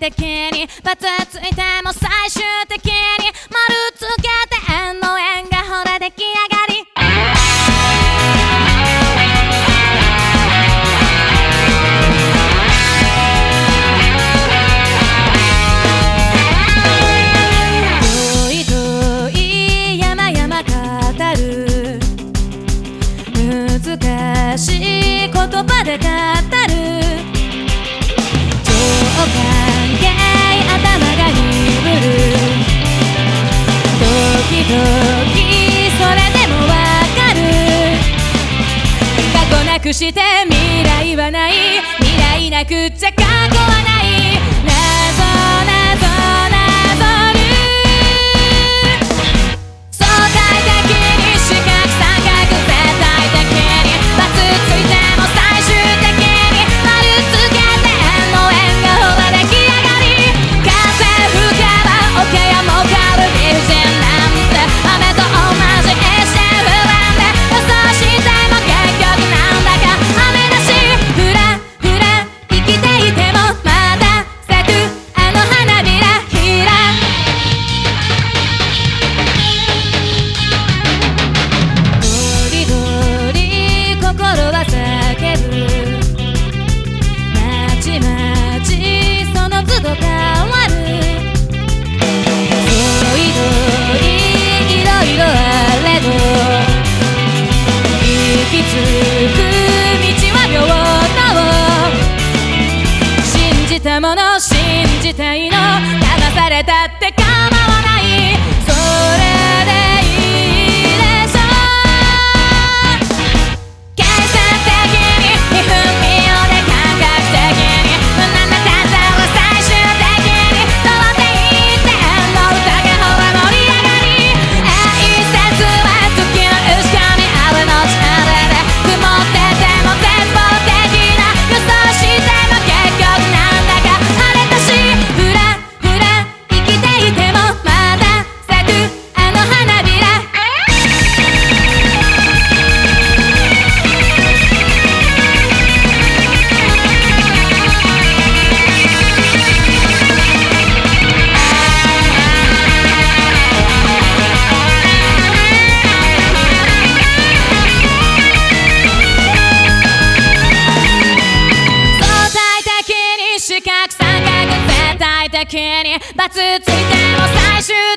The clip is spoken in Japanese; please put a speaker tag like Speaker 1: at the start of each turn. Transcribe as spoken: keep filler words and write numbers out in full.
Speaker 1: 的にバツついても最終的に丸つけて円の円がほら出来上がり遠い遠い山々語る難しい言葉で語る関係頭が鈍る時々それでもわかる過去なくして未来はない未来なくっちゃ過去はない謎謎謎る相対的に四角三角絶対的にバツついても最終的に丸つけて円の円がほら出来上がり風吹けば桶やもかる美人なんて雨と同じ一瞬不安で予想しても結局なんだか雨だしふらふら生きていてもまだ咲くあの花びらひらゴリゴリ心は叫ぶまちまちその都度変わる遠い遠いいろいろあれど行き着く道は平等信じたもの信じたいの騙されたって構わないそれでいいでしょ計算的ににふんびょうで感覚的に無難な単調は最終的に通っていって円の歌がほら盛り上がり演説は時の牛噛みあるの力で曇ってても絶望的な予想しても結局なんだか晴れたしふらふら生きていてもまだ咲くあの花びら相対的に四角三角絶対的にバツついても最終